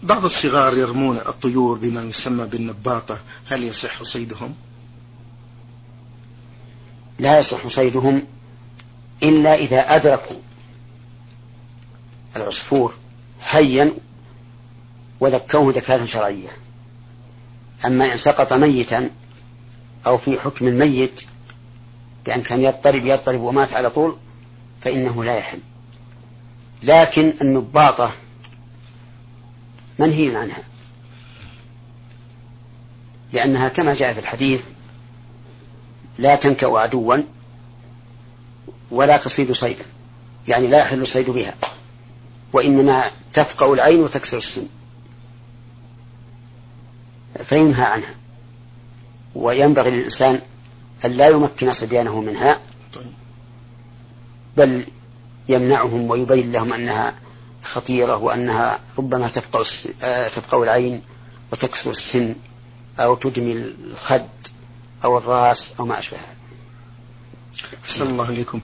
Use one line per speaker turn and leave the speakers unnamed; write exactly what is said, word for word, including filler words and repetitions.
بعض الصغار يرمون الطيور بما يسمى بالنباطة، هل يصح صيدهم؟
لا يصح صيدهم إلا إذا أدركوا العصفور حيا وذكوه ذكاة شرعية. أما إن سقط ميتا أو في حكم الميت بأن كان يضطرب يضطرب ومات على طول فإنه لا يحل. لكن النباطة منهي عنها، لأنها كما جاء في الحديث لا تنكأ عدوا ولا تصيد صيدا، يعني لا يحل الصيد بها، وإنما تفقأ العين وتكسر السن، فينهى عنها. وينبغي للإنسان أن لا يمكن صبيانه منها، بل يمنعهم ويبين لهم أنها خطيرة وأنها ربما تفقأ تفقأ العين وتكسر السن أو تدمي الخد أو الرأس أو ما أشبه.
أحسن الله إليكم.